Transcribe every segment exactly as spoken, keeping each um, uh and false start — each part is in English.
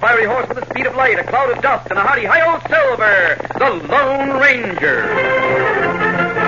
fiery horse with the speed of light, a cloud of dust, and a hearty hi-yo Silver, the Lone Ranger.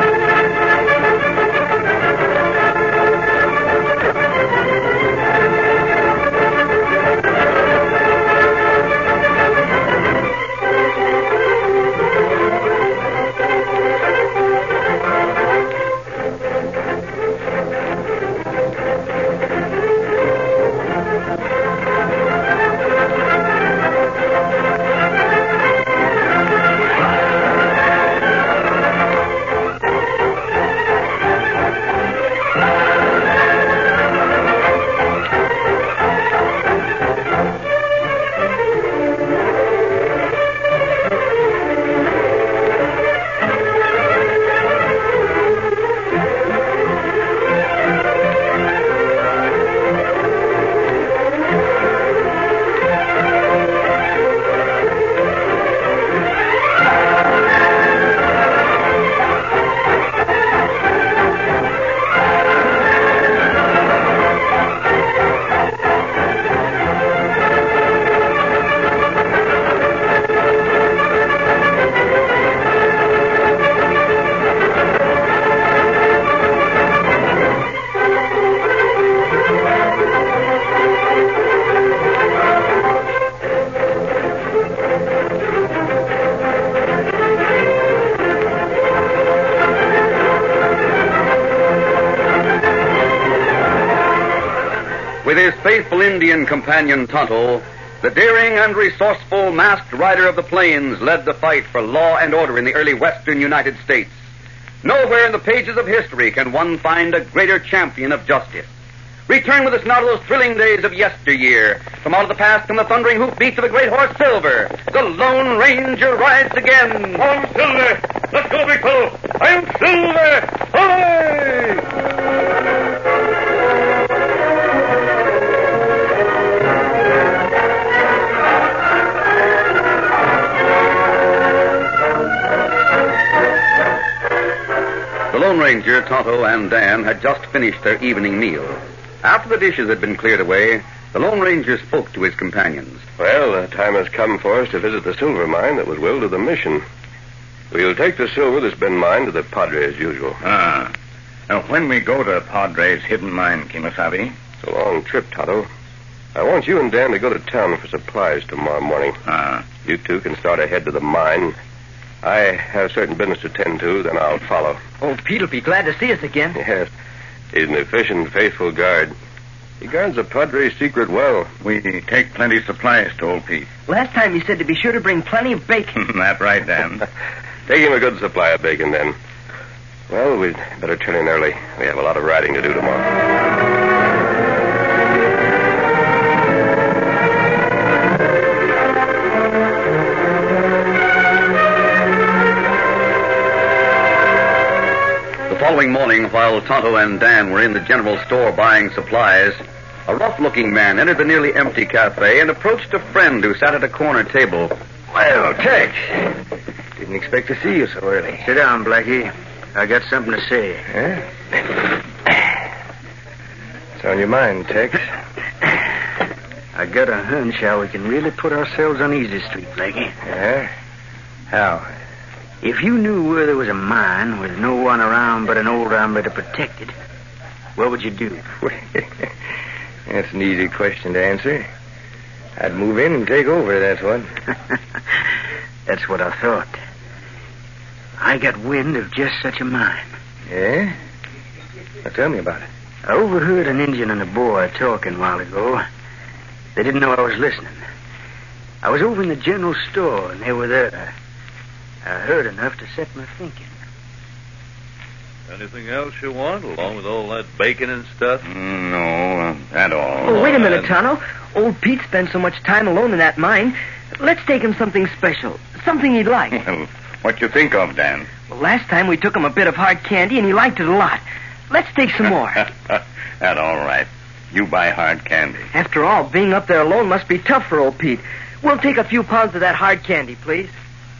With his faithful Indian companion Tonto, the daring and resourceful masked rider of the plains led the fight for law and order in the early western United States. Nowhere in the pages of history can one find a greater champion of justice. Return with us now to those thrilling days of yesteryear. From out of the past come the thundering hoofbeats of the great horse Silver. The Lone Ranger rides again. On Silver! Let's go, big fellow! I'm Silver! Hooray! The Lone Ranger, Tonto, and Dan had just finished their evening meal. After the dishes had been cleared away, the Lone Ranger spoke to his companions. Well, the time has come for us to visit the silver mine that was willed to the mission. We'll take the silver that's been mined to the Padre as usual. Ah. Now, when we go to Padre's hidden mine, Kimasabi? It's a long trip, Tonto. I want you and Dan to go to town for supplies tomorrow morning. Ah. You two can start ahead to the mine. I have certain business to tend to, then I'll follow. Old Pete'll be glad to see us again. Yes. He's an efficient, faithful guard. He guards the Padre's secret well. We take plenty supplies to old Pete. Last time he said to be sure to bring plenty of bacon. That's right, Dan. Take him a good supply of bacon, then. Well, we'd better turn in early. We have a lot of riding to do tomorrow. The following morning, while Tonto and Dan were in the general store buying supplies, a rough-looking man entered the nearly empty cafe and approached a friend who sat at a corner table. Well, Tex, didn't expect to see you so early. Sit down, Blackie. I got something to say. Huh? What's on your mind, Tex? I got a hunch how we can really put ourselves on easy street, Blackie. Yeah? How? If you knew where there was a mine with no one around but an old hombre to protect it, what would you do? That's an easy question to answer. I'd move in and take over, that's what. That's what I thought. I got wind of just such a mine. Yeah? Well, tell me about it. I overheard an Indian and a boy talking a while ago. They didn't know I was listening. I was over in the general store, and they were there. I heard enough to set me thinking. Anything else you want, along with all that bacon and stuff? Mm, no, uh, that all. Oh, wait a minute, Tonto. Old Pete spends so much time alone in that mine. Let's take him something special. Something he'd like. Well, what you think of, Dan? Well, last time we took him a bit of hard candy, and he liked it a lot. Let's take some more. That all right. You buy hard candy. After all, being up there alone must be tough for old Pete. We'll take a few pounds of that hard candy, please.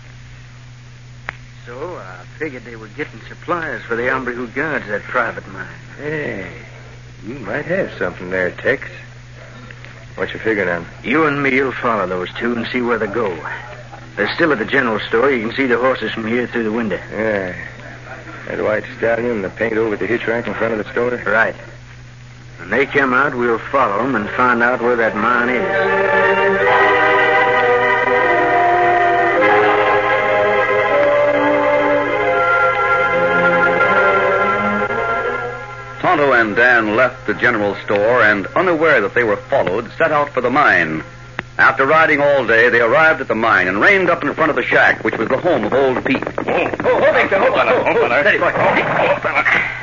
So I figured they were getting supplies for the hombre who guards that private mine. Hey, you might have something there, Tex. What you figuring on? You and me will follow those two and see where they go. They're still at the general store. You can see the horses from here through the window. Yeah. That white stallion and the paint over at the hitch rack in front of the store? Right. When they come out, we'll follow them and find out where that mine is. Tonto and Dan left the general store and, unaware that they were followed, set out for the mine. After riding all day, they arrived at the mine and reined up in front of the shack, which was the home of old Pete. Oh, Oh, hold it, hold on, hold on. Steady, boy. Oh, fella.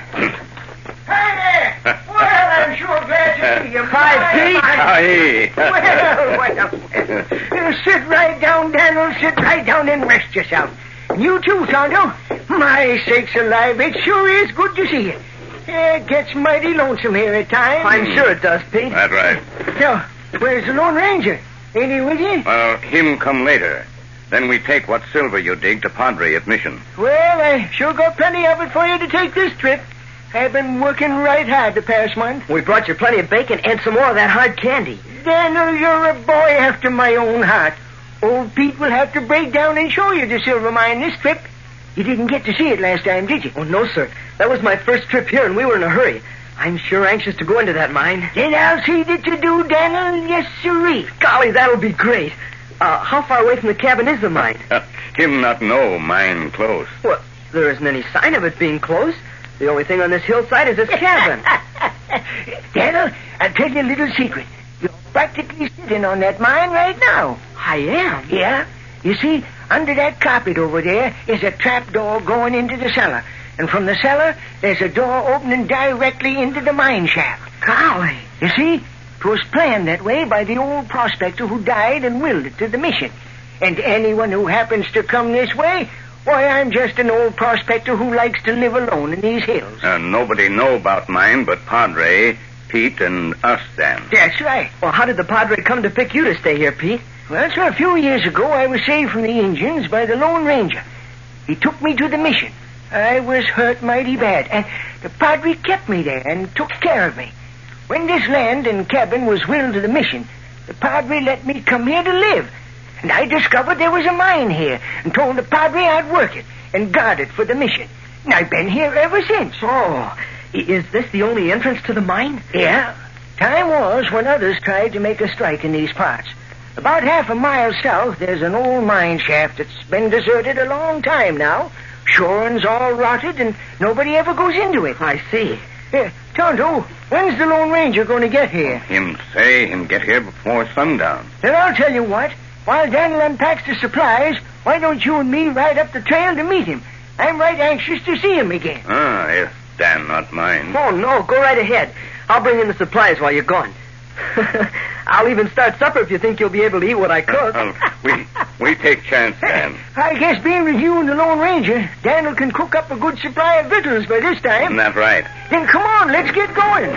Hi there. Well, I'm sure glad to see you. Hi, Pete. Hi. Well, well. You sit right down, Daniel. Sit right down and rest yourself. And you too, Tonto. My sakes alive, it sure is good to see you. It gets mighty lonesome here at times. I'm sure it does, Pete. That's right. So, where's the Lone Ranger? Ain't he with you? Well, him come later. Then we take what silver you dig to Padre at Mission. Well, I sure got plenty of it for you to take this trip. I've been working right hard the past month. We brought you plenty of bacon and some more of that hard candy. Daniel, you're a boy after my own heart. Old Pete will have to break down and show you the silver mine this trip. You didn't get to see it last time, did you? Oh, no, sir. That was my first trip here, and we were in a hurry. I'm sure anxious to go into that mine. Then I'll see that you do, Daniel. Yes, sirree. Golly, that'll be great. Uh, how far away from the cabin is the mine? Him not know mine close. Well, there isn't any sign of it being close. The only thing on this hillside is this cabin. Daniel, I'll tell you a little secret. You're practically sitting on that mine right now. I am? Yeah. You see, under that carpet over there is a trap door going into the cellar. And from the cellar, there's a door opening directly into the mine shaft. Golly. You see, it was planned that way by the old prospector who died and willed it to the mission. And anyone who happens to come this way, why, I'm just an old prospector who likes to live alone in these hills. Uh, nobody know about mine but Padre, Pete, and us, then. That's right. Well, how did the Padre come to pick you to stay here, Pete? Well, so a few years ago, I was saved from the Indians by the Lone Ranger. He took me to the mission. I was hurt mighty bad, and the Padre kept me there and took care of me. When this land and cabin was willed to the mission, the Padre let me come here to live. And I discovered there was a mine here and told the Padre I'd work it and guard it for the mission. And I've been here ever since. Oh, is this the only entrance to the mine? Yeah. Time was when others tried to make a strike in these parts. About half a mile south, there's an old mine shaft that's been deserted a long time now. Shore's all rotted, and nobody ever goes into it. I see. Here, Tonto, when's the Lone Ranger going to get here? Him say him get here before sundown. Then I'll tell you what. While Daniel unpacks the supplies, why don't you and me ride up the trail to meet him? I'm right anxious to see him again. Ah, if Dan not mind. Oh, no, go right ahead. I'll bring in the supplies while you're gone. I'll even start supper if you think you'll be able to eat what I cook. Uh, we we take chance, Dan. I guess being with you and the Lone Ranger, Daniel can cook up a good supply of victuals by this time. Isn't that right? Then come on, let's get going.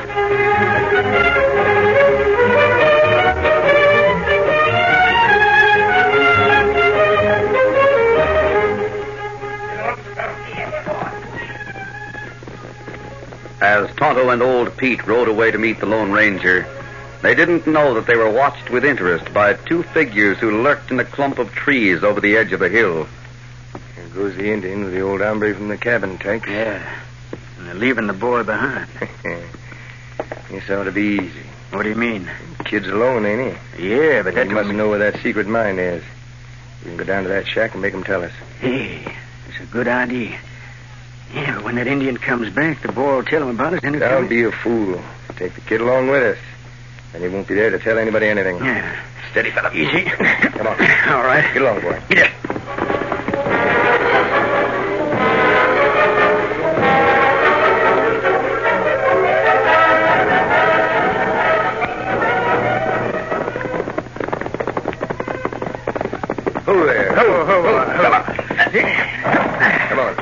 As Tonto and old Pete rode away to meet the Lone Ranger, they didn't know that they were watched with interest by two figures who lurked in a clump of trees over the edge of the hill. Here goes the Indian with the old hombre from the cabin, Tex. Yeah. And they're leaving the boy behind. This ought to be easy. What do you mean? Kid's alone, ain't he? Yeah, but that He must don't know where that secret mine is. We can go down to that shack and make him tell us. Hey, it's a good idea. Yeah, but when that Indian comes back, the boy will tell him about it. Then he'll Don't be a fool. Take the kid along with us. And he won't be there to tell anybody anything. Yeah. Steady, fella. Easy. Come on. All right. Get along, boy. Yeah. Ho there. Ho, ho, ho. Come on. Come on.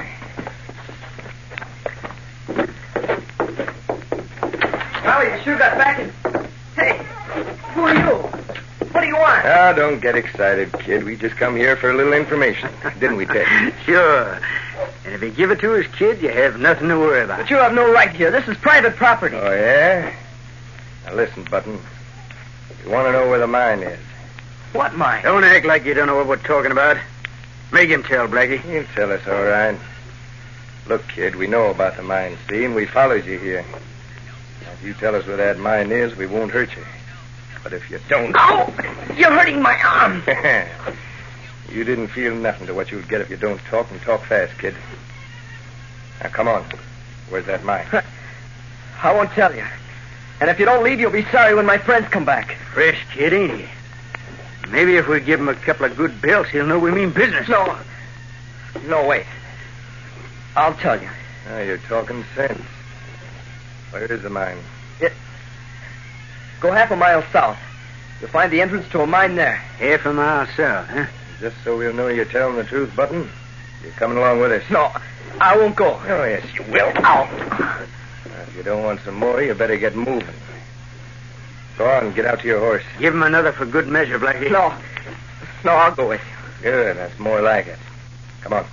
Golly, you sure got back in... Hey, who are you? What do you want? Ah, don't get excited, kid. We just come here for a little information. Didn't we, Tex? Sure. And if you give it to us, kid, you have nothing to worry about. But you have no right here. This is private property. Oh, yeah? Now, listen, Button. We want to know where the mine is. What mine? Don't act like you don't know what we're talking about. Make him tell, Blackie. You tell us, all right. Look, kid, we know about the mine, see, and we followed you here. Now, if you tell us where that mine is, we won't hurt you. But if you don't... Ow! You're hurting my arm. You didn't feel nothing to what you would get if you don't talk, and talk fast, kid. Now, come on. Where's that mine? I won't tell you. And if you don't leave, you'll be sorry when my friends come back. Fresh kid, ain't he? Maybe if we give him a couple of good belts, he'll know we mean business. No. No, wait. I'll tell you. Now, you're talking sense. Where is the mine? It... Go half a mile south. You'll find the entrance to a mine there. Half a mile south, huh? Just so we'll know you're telling the truth, Button, you're coming along with us. No, I won't go. Oh, yes, you will. Ow! Now, if you don't want some more, you better get moving. Go on, get out to your horse. Give him another for good measure, Blackie. No. No, I'll go with you. Good, that's more like it. Come on.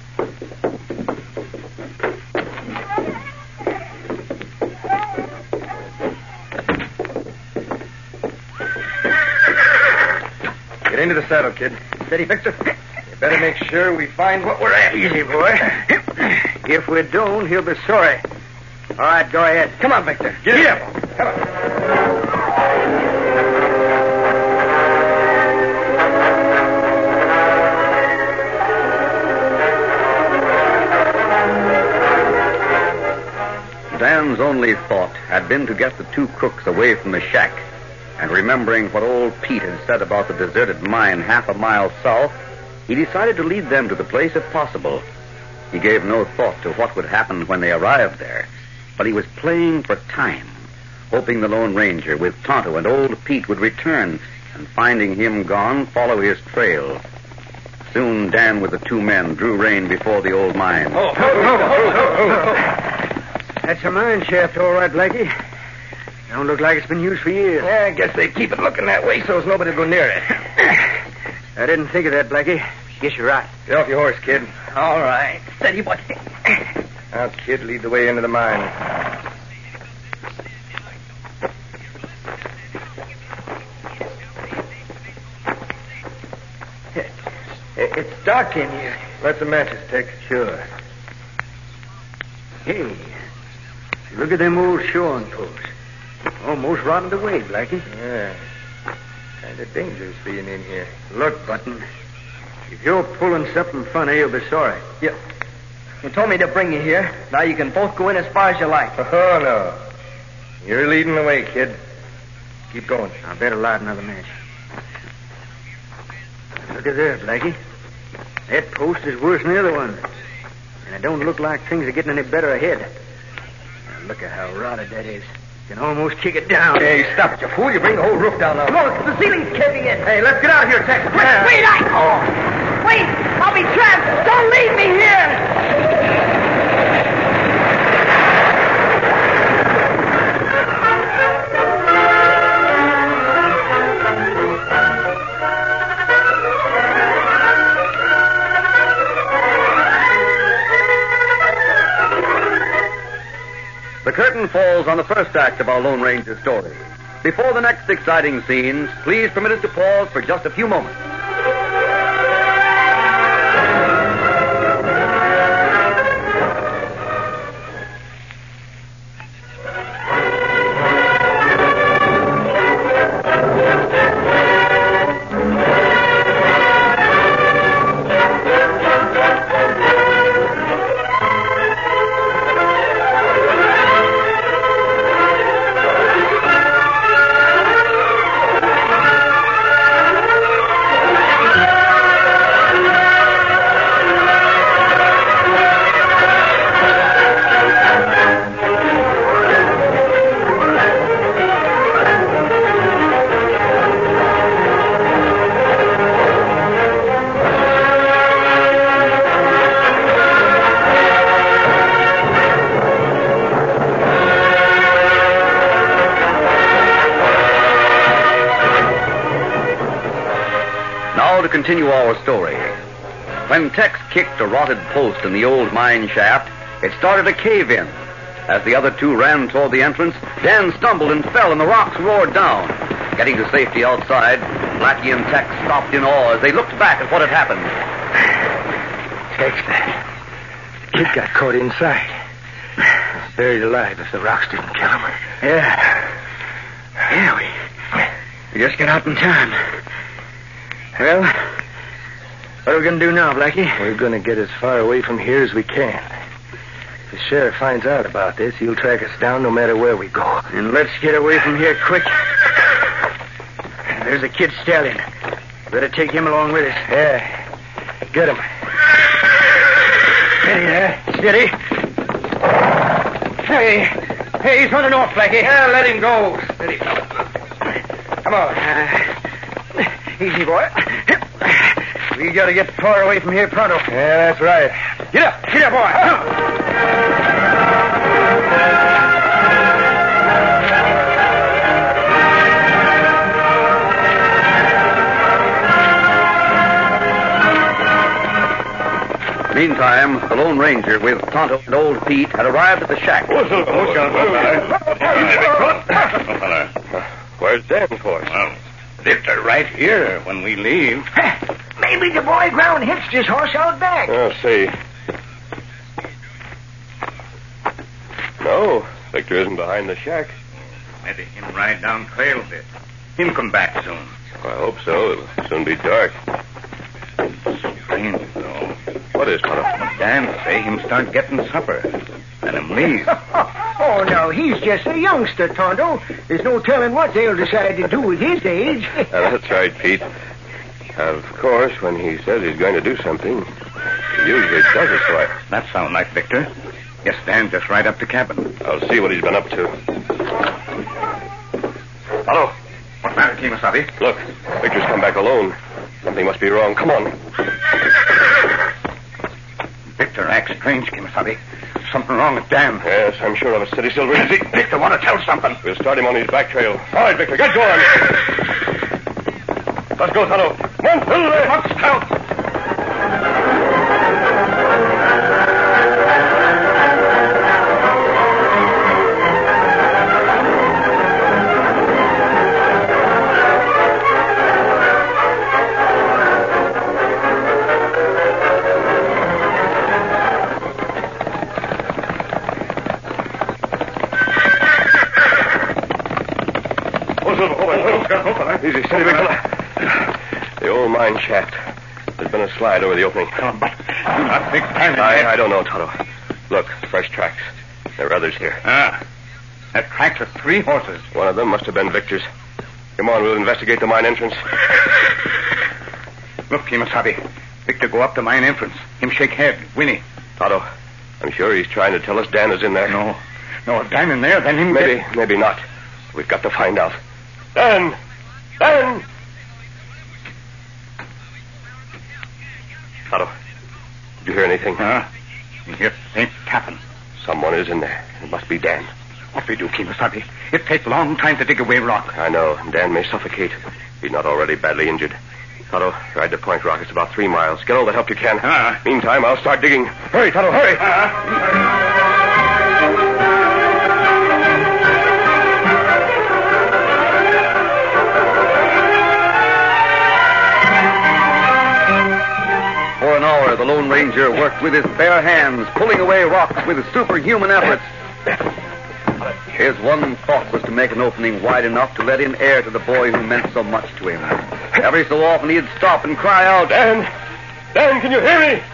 Get into the saddle, kid. Steady, Victor. You better make sure we find what we're after. Easy, boy. If we don't, he'll be sorry. All right, go ahead. Come on, Victor. Get, Get up. Come on. Dan's only thought had been to get the two crooks away from the shack. And remembering what old Pete had said about the deserted mine half a mile south, he decided to lead them to the place if possible. He gave no thought to what would happen when they arrived there, but he was playing for time, hoping the Lone Ranger with Tonto and old Pete would return, and finding him gone, follow his trail. Soon Dan with the two men drew rein before the old mine. Oh, oh, oh, oh, oh, oh. That's a mine shaft, all right, Blackie. Don't look like it's been used for years. Yeah, I guess they keep it looking that way so as nobody will go near it. I didn't think of that, Blackie. Guess you're right. Get off your horse, kid. All right. Steady, boy. Now, kid, lead the way into the mine. It's dark in here. Let the matches take. Sure. Hey, look at them old shoring posts. Almost rotted away, Blackie. Yeah. Kind of dangerous being in here. Look, Button. If you're pulling something funny, you'll be sorry. You, you told me to bring you here. Now you can both go in as far as you like. Oh, no. You're leading the way, kid. Keep going. I better light another match. Look at there, Blackie. That post is worse than the other one. And it don't look like things are getting any better ahead. Now look at how rotted that is. You can almost kick it down. Hey, stop it, you fool. You bring the whole roof down now. Look, the ceiling's caving in. Hey, let's get out of here, Tex. Wait, wait, I... Oh. Wait, I'll be trapped. Don't leave me here. The curtain falls on the first act of our Lone Ranger story. Before the next exciting scenes, please permit us to pause for just a few moments. To continue our story. When Tex kicked a rotted post in the old mine shaft, it started to cave in. As the other two ran toward the entrance, Dan stumbled and fell and the rocks roared down. Getting to safety outside, Blackie and Tex stopped in awe as they looked back at what had happened. Tex, the kid got caught inside. Buried alive if the rocks didn't kill him. Yeah. Yeah, we, we just got out in time. Well, what are we going to do now, Blackie? We're going to get as far away from here as we can. If the sheriff finds out about this, he'll track us down no matter where we go. And let's get away from here quick. There's a kid stallion. Better take him along with us. Yeah. Get him. Steady there. Steady. Hey. Hey, he's running off, Blackie. Yeah, let him go. Steady. Come on. Uh, easy, boy. We got to get far away from here pronto. Yeah, that's right. Get up. Get up, boy. Meantime, the Lone Ranger with Tonto and Old Pete had arrived at the shack. Oh, so, oh, so, oh, Where's Dan for? Well, Victor right here when we leave. Maybe the boy ground hitched his horse out back. I'll see. No, Victor isn't behind the shack. Maybe him ride down trail a bit. Him come back soon. I hope so. It'll soon be dark. Strange, though. What is, Tonto? Dan say him start getting supper. And him leave. Oh, no, he's just a youngster, Tonto. There's no telling what they'll decide to do at his age. Uh, that's right, Pete. Of course, when he says he's going to do something, he usually does it so I... That sound like Victor. Yes, Dan, just right up the cabin. I'll see what he's been up to. Hello. What's the matter, Kemosabe? Look, Victor's come back alone. Something must be wrong. Come on. Victor acts strange, Kemosabe. Something wrong with Dan. Yes, I'm sure of it. Steady, Silver. Is he? Victor want to tell something. We'll start him on his back trail. All right, Victor, get going. Let's go, Tonto. Come on, Silver. Let's help. Easy, steady, Victor. The old mine shaft. There's been a slide over the opening. Oh, but do not think Dan... I, I don't know, Tonto. Look, fresh tracks. There are others here. Ah, that tracks of three horses. One of them must have been Victor's. Come on, we'll investigate the mine entrance. Look, Kemosabe. Victor go up the mine entrance. Him shake head. Winnie. Tonto, I'm sure he's trying to tell us Dan is in there. No. No, if Dan in there, then him... Maybe, get... maybe not. We've got to find out. Dan! Dan! Tonto, did you hear anything? Huh? You hear faint tapping. Someone is in there. It must be Dan. What we do, Kemosabe? It takes long time to dig away rock. I know. Dan may suffocate. He's not already badly injured. Tonto, ride to Point Rock. It's about three miles. Get all the help you can. Uh-huh. Meantime, I'll start digging. Hurry, Tonto, hurry. Uh-huh. For an hour, the Lone Ranger worked with his bare hands, pulling away rocks with superhuman efforts. His one thought was to make an opening wide enough to let in air to the boy who meant so much to him. Every so often he'd stop and cry out, Dan! Dan, can you hear me?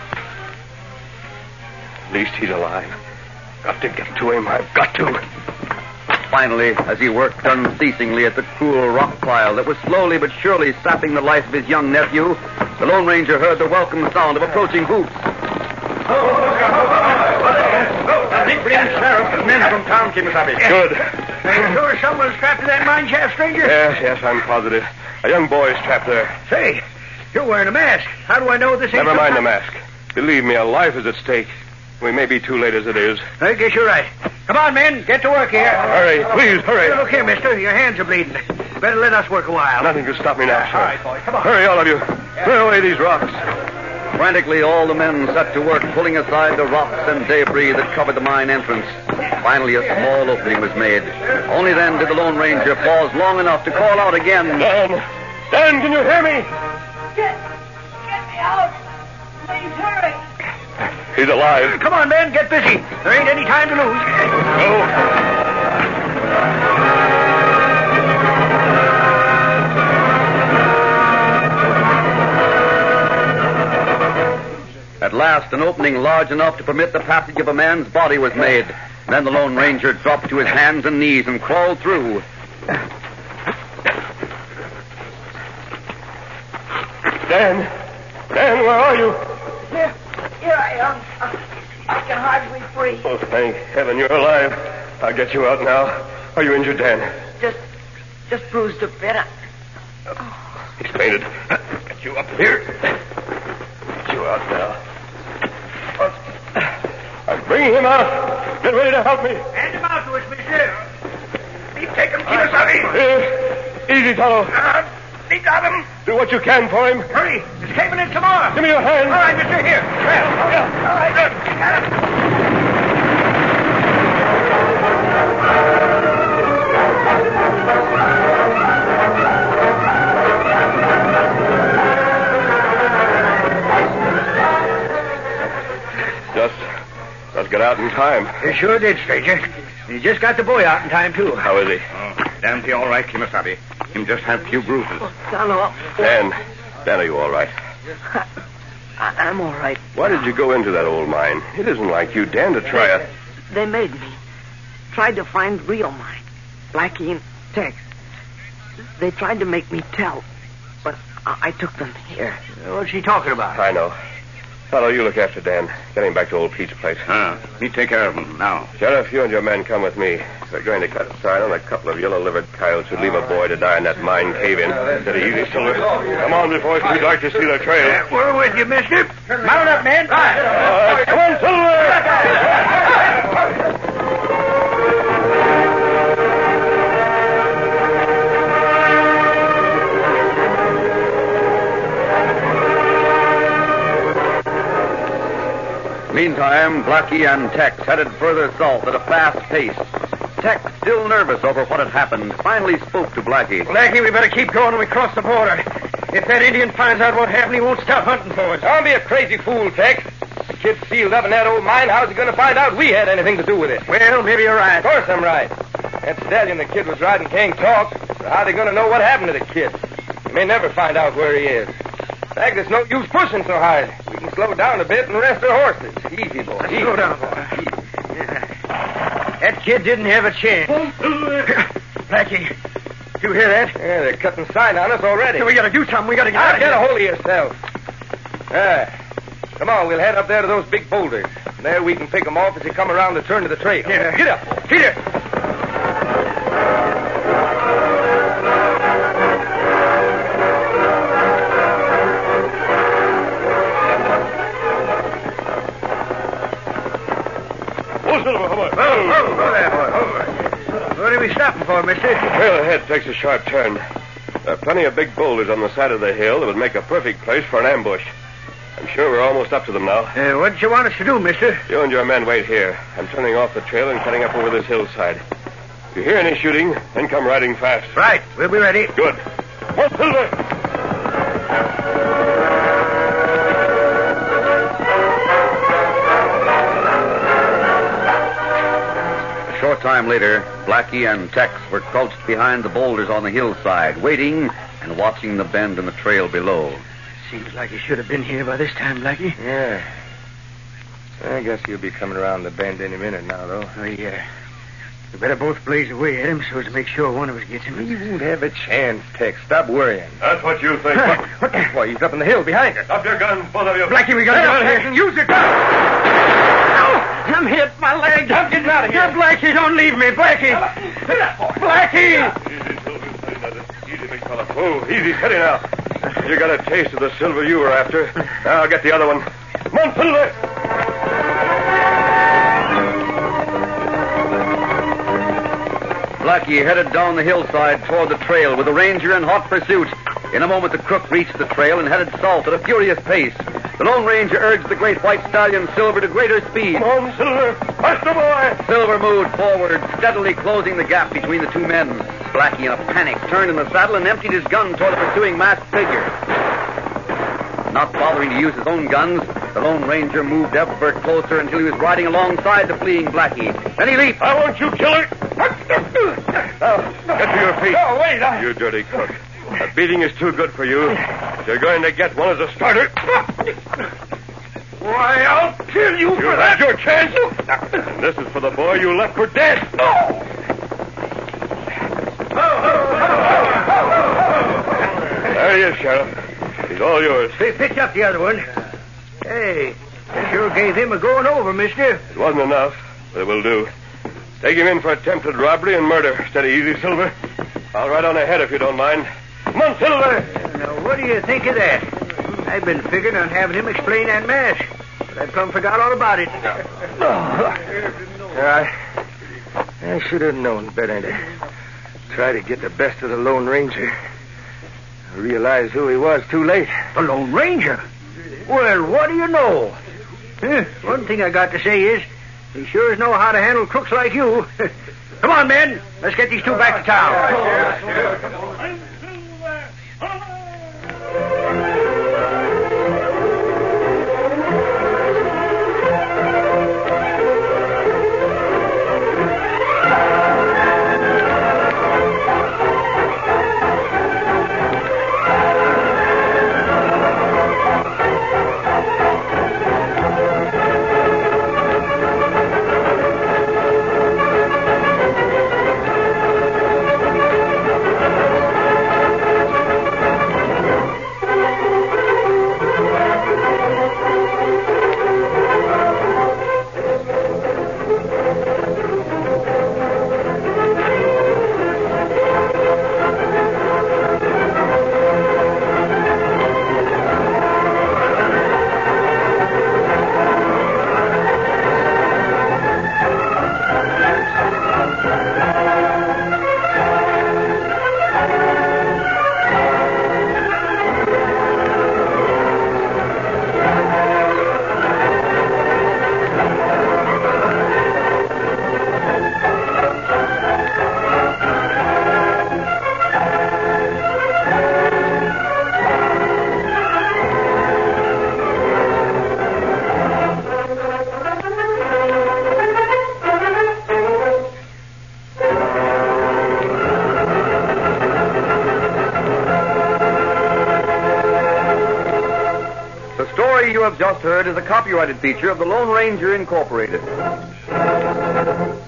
At least he's alive. Got to get to him. I've got to. Finally, as he worked unceasingly at the cruel rock pile that was slowly but surely sapping the life of his young nephew, the Lone Ranger heard the welcome sound of approaching hoofs. Big green sheriff and men from town, Kemosabe. Good. Are you sure someone's trapped in that mine shaft, stranger? Yes, yes, I'm positive. A young boy's trapped there. Say, you're wearing a mask. How do I know this ain't... Never mind the mask. Believe me, a life is at stake. We may be too late as it is. I guess you're right. Come on, men. Get to work here. Hurry, please, hurry. Here, look here, mister. Your hands are bleeding. Better let us work a while. Nothing can stop me now, sir. All right, boy. Come on. Hurry, all of you. Clear away these rocks. Frantically, all the men set to work pulling aside the rocks and debris that covered the mine entrance. Finally, a small opening was made. Only then did the Lone Ranger pause long enough to call out again. Dan! Dan, can you hear me? Get, get me out. Please hurry. He's alive. Come on, men, get busy. There ain't any time to lose. No. At last, an opening large enough to permit the passage of a man's body was made. Then the Lone Ranger dropped to his hands and knees and crawled through. Dan! Dan, where are you? Here, here I am. I can hardly breathe. Oh, thank heaven you're alive. I'll get you out now. Are you injured, Dan? Just, just bruised a bit. I... He's fainted. Get you up here. Get you out now. I'm bringing him out. Get ready to help me. Hand him out to us, monsieur. Me take him, Kimasabi. Here. Easy, fellow. Uh, me got him. Do what you can for him. Hurry. There's caving in some more. Give me your hand. All right, monsieur, here. Well, yeah. All right, good. Got him. Just, just got out in time. You sure did, stranger. You just got the boy out in time, too. How is he? Oh, damn he all right, Kimasabi. Him just have few bruises. Oh, Donald. Dan. Dan, are you all right? I, I'm all right. Why did you go into that old mine? It isn't like you, Dan, to try a... They made me. Tried to find real mine. Blackie and Tex. They tried to make me tell. But I, I took them here. What's she talking about? I know. Fellow, you look after Dan. Get him back to old Pete's place. Ah, me take care of him now. Sheriff, you and your men come with me. We're going to cut a sign on a couple of yellow-livered coyotes who'd leave a boy to die in that mine cave-in. Instead of easy, Silver. Come on, before we'd like to see the trail. Uh, we're with you, mister. Mount up, man. All right, come on, Silver! Meantime, Blackie and Tex headed further south at a fast pace. Tex, still nervous over what had happened, finally spoke to Blackie. Blackie, we better keep going when we cross the border. If that Indian finds out what happened, he won't stop hunting for us. Don't be a crazy fool, Tex. The kid's sealed up in that old mine. How's he going to find out we had anything to do with it? Well, maybe you're right. Of course I'm right. That stallion the kid was riding can't talk. So how are they going to know what happened to the kid? They may never find out where he is. In fact, there's no use pushing so hard. We can slow down a bit and rest our horses. Easy, boy. Let's Easy. slow down, boy. That kid didn't have a chance. Blackie, you hear that? Yeah, they're cutting sign on us already. So we gotta do something. We gotta get Now out of get here. a hold of yourself. Ah. Come on, we'll head up there to those big boulders. There we can pick them off as they come around the turn of the trail. Yeah. Get up, boy. Get up. What are we stopping for, mister? The trail ahead takes a sharp turn. There are plenty of big boulders on the side of the hill that would make a perfect place for an ambush. I'm sure we're almost up to them now. Uh, what did you want us to do, mister? You and your men wait here. I'm turning off the trail and cutting up over this hillside. If you hear any shooting, then come riding fast. Right. We'll be ready. Good. Come on, Silver! A short time later, Blackie and Tex were crouched behind the boulders on the hillside, waiting and watching the bend in the trail below. Seems like you should have been here by this time, Blackie. Yeah. I guess he'll be coming around the bend any minute now, though. Oh, yeah. We better both blaze away at him so as to make sure one of us gets him. He won't have a chance, Tex. Stop worrying. That's what you think. What the? Why, he's up in the hill behind us. Drop your gun, both of you. Blackie, we gotta get out of here. Use your gun. I'm hit. My leg. I'm getting out of here. Blackie, don't leave me. Blackie. Blackie. Easy, Silver. Easy, big fella. Oh, easy. Steady now. You got a taste of the silver you were after. Now I'll get the other one. Come on, Silver. Blackie headed down the hillside toward the trail with the ranger in hot pursuit. In a moment, the crook reached the trail and headed south at a furious pace. The Lone Ranger urged the great white stallion Silver to greater speed. Come on, Silver. Faster, boy. Silver moved forward, steadily closing the gap between the two men. Blackie, in a panic, turned in the saddle and emptied his gun toward the pursuing masked figure. Not bothering to use his own guns, the Lone Ranger moved ever closer until he was riding alongside the fleeing Blackie. Then he leaped. I want you, killer. Now, get to your feet. Oh, wait. I... You dirty crook. A beating is too good for you. You're going to get one as a starter. Why, I'll kill you, You for had that. your chance. And this is for the boy you left for dead. There he is, Sheriff. He's all yours. They picked up the other one. Hey, you sure gave him a going over, mister. It wasn't enough, but it will do. Take him in for attempted robbery and murder. Steady easy, Silver. I'll ride on ahead if you don't mind. Come on, Silver. Now, what do you think of that? I've been figuring on having him explain that mask, but I plumb forgot all about it. I, I should have known better to try to get the best of the Lone Ranger. I realized who he was too late. The Lone Ranger? Well, what do you know? Eh, one thing I got to say is, he sure know how to handle crooks like you. Come on, men. Let's get these two back to town. You have just heard is a copyrighted feature of the Lone Ranger Incorporated.